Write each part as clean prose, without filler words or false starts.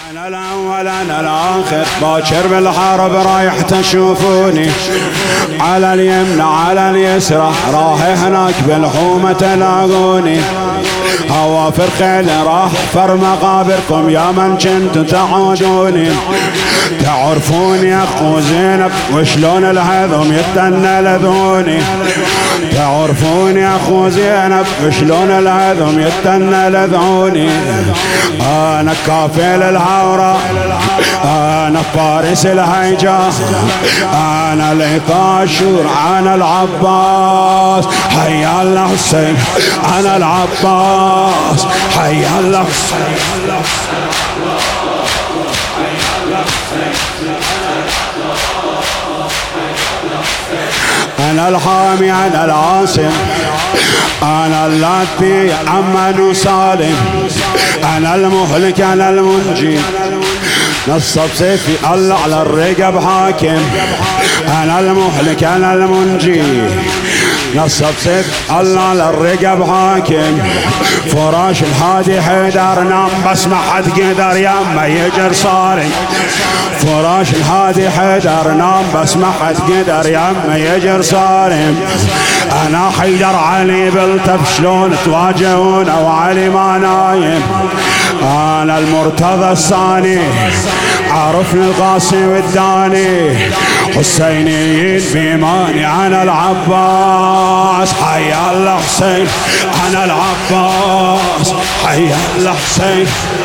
أنا الأول أنا الآخر باكر بالحرب رايح تشوفوني، على اليمنى على اليسرى راح هناك بالحومة تلاقوني، هوافر خيل راح فر مقابركم يا من كنتوا تعودوني، تعرفوني يا أخو زينب وشلون الهذم يتنى لذوني، تعرفوني يا أخو زينب وشلون الهذم يتنى لذوني، أنا كافل الهورة أنا فارس الهيجا أنا العطاشور أنا العباس حيا الله حسين أنا العباس حيا الله حسين أنا الحامي أنا العاصم أنا اللاتي عمان وسالم أنا المهلك أنا المنجي نصب سيفي الله على الرقب حاكم أنا المهلك أنا المنجي نصب سيف الله على الرقب حاكم فراش الهادي حيدر نام بس ما حد قدر يما يجر صاري فراش الهادي حيدر نام بس ما حد قدر يما يجر صارم انا حيدر علي بلتف شلون تواجهون وعلي ما نايم انا المرتضى الثاني عرفني القاسي والداني حسينيين بيماني انا العباس حيا الله حسين انا العباس حيا الله حسين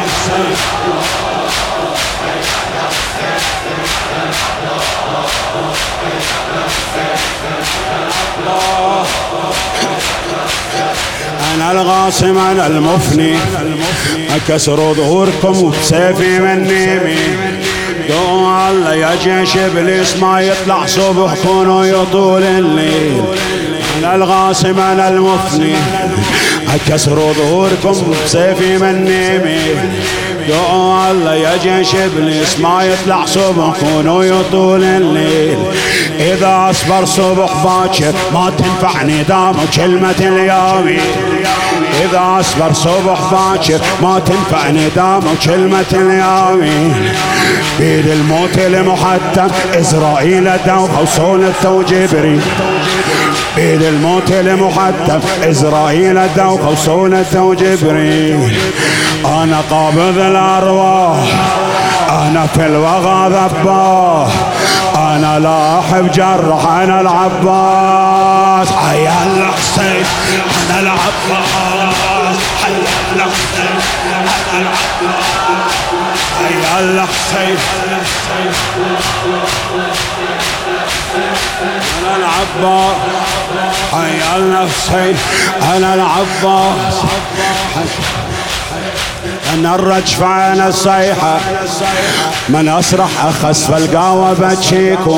أنا الغاصم أنا المفني أكسر ظهوركم بسيفي من نيمي دو الله يا جيش إبليس ما يطلع صبحكم ويطول الليل أنا الغاصم أنا المفني أكسر ظهوركم بسيفي من نيمي دو الله يا جيش إبليس ما يطلع صبحكم ويطول الليل إذا أصبر صبح باكر ما تنفعني دام كلمة اليومي إذا أصبر صبح باكر ما تنفعني دام كلمة اليومي بيد الموت المحتم إسرائيل دوخ وصولته وجبريل بيد الموت المحتم إسرائيل دوخ وصولته وجبريل أنا قابض الأرواح أنا في الوغى ذباح أنا لاحب جرح أنا العباس حيا الله حسين أنا العباس حيا الله حسين أنا العباس حيا الله حسين أنا العباس حيا الله حسين أنا العباس أنا الرجفة أنا الصيحة من أصرح أخس فالقاوة بتشيكم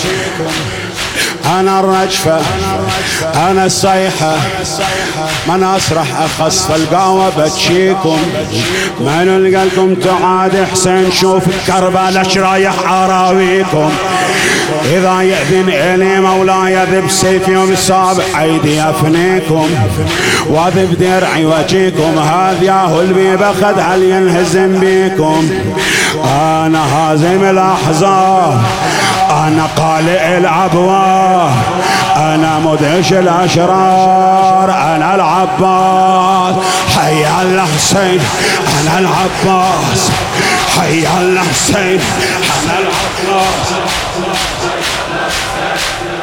أنا الرجفة أنا الصيحة من أصرح أخس فالقاوة بتشيكم من لقلكم تعاد حسين شوف كربلاء شرايح أراويكم إذا يأذن إلي مولاي ذب سيفي وبصابع أيدي أفنيكم وذب درعي وجيكم هذا هو اللي بخد هل ينهزم بيكم أنا هازم الأحزاب أنا قالئ الأبواب أنا مدهش الأشرار أنا العباس حيا الله حسين أنا العباس حيا الله حسين أنا العباس